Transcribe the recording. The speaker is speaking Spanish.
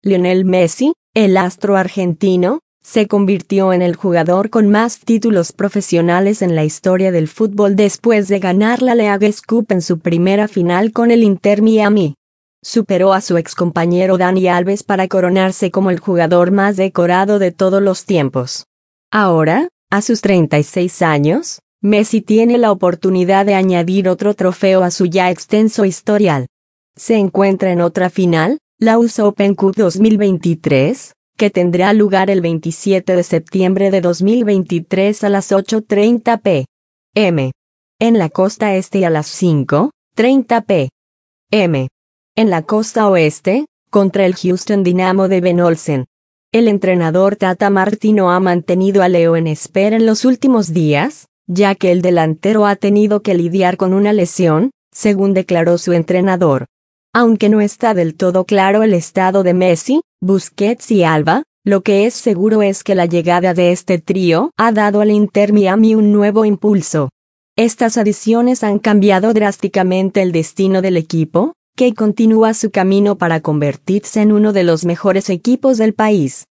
Lionel Messi, el astro argentino, se convirtió en el jugador con más títulos profesionales en la historia del fútbol después de ganar la Leagues Cup en su primera final con el Inter Miami. Superó a su excompañero Dani Alves para coronarse como el jugador más decorado de todos los tiempos. Ahora, a sus 36 años, Messi tiene la oportunidad de añadir otro trofeo a su ya extenso historial. Se encuentra en otra final, la US Open Cup 2023, que tendrá lugar el 27 de septiembre de 2023 a las 8:30 p.m. en la costa este y a las 5:30 p.m. en la costa oeste, contra el Houston Dynamo de Ben Olsen. El entrenador Tata Martino ha mantenido a Leo en espera en los últimos días, ya que el delantero ha tenido que lidiar con una lesión, según declaró su entrenador. Aunque no está del todo claro el estado de Messi, Busquets y Alba, lo que es seguro es que la llegada de este trío ha dado al Inter Miami un nuevo impulso. Estas adiciones han cambiado drásticamente el destino del equipo, que continúa su camino para convertirse en uno de los mejores equipos del país.